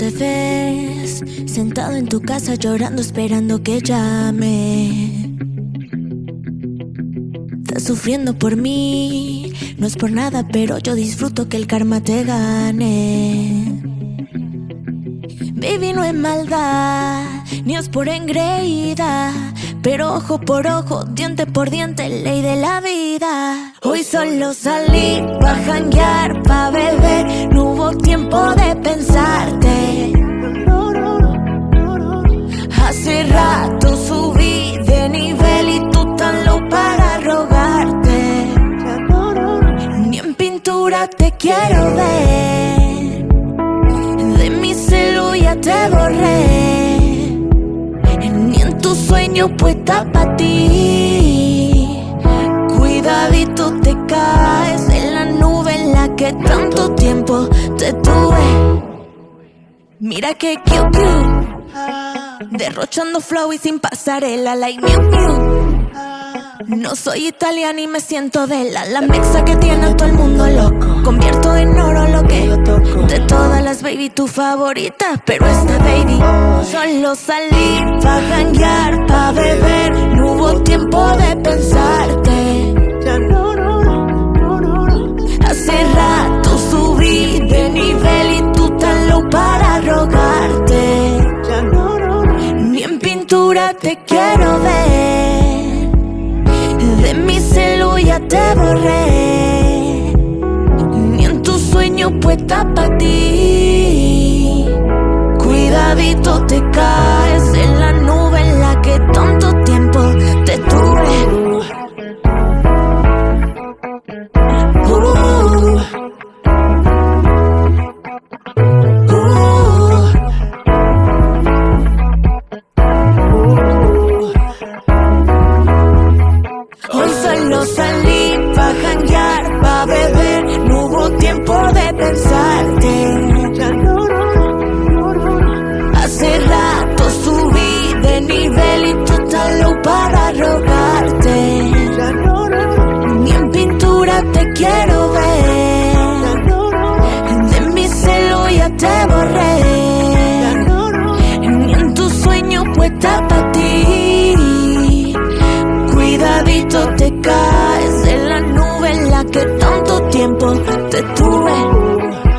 te ves sentado en tu casa llorando esperando que llame. Estás sufriendo por mí, no es por nada, pero yo disfruto que el karma te gane. Baby, no es maldad, ni es por engreída, pero ojo por ojo, diente por diente, ley de la vida. Hoy solo salí pa' janguear, pa' beber, no hubo tiempo de pensarte. Hace rato subí de nivel y tú tan low para rogarte. Ni en pintura te quiero ver, de mi celu ya te borré. Ni en tu sueño puesta pa' ti. Cuidadito te caes en la nube en la que tanto tiempo te tuve. Mira que cute, derrochando flow y sin pasarela like Mew Mew. No soy italiana y me siento de la mexa que tiene a todo el mundo loco. Convierto en oro lo que de todas las baby tu favorita, pero esta baby. Solo salí pa' janguear, pa' beber, no hubo tiempo de pensarte. Hace rato subí de nivel y tú tan low para rogarte. Ni en pintura te quiero ver, de mi celu ya te borré. Ni en tu sueño puesta pa' ti. Cuidadito te caes en la nube en la que tanto tiempo te tuve. Hoy solo salí pa' janguear, pa' beber, no hubo tiempo de pensarte. Hace rato subí de nivel y tú tan low para rogarte. Ni en pintura te quiero ver, de mi celu ya te borré. Ni en tu sueño puesta pa' ti. Cuidadito te caes en la nube en la que tanto tiempo te tuve.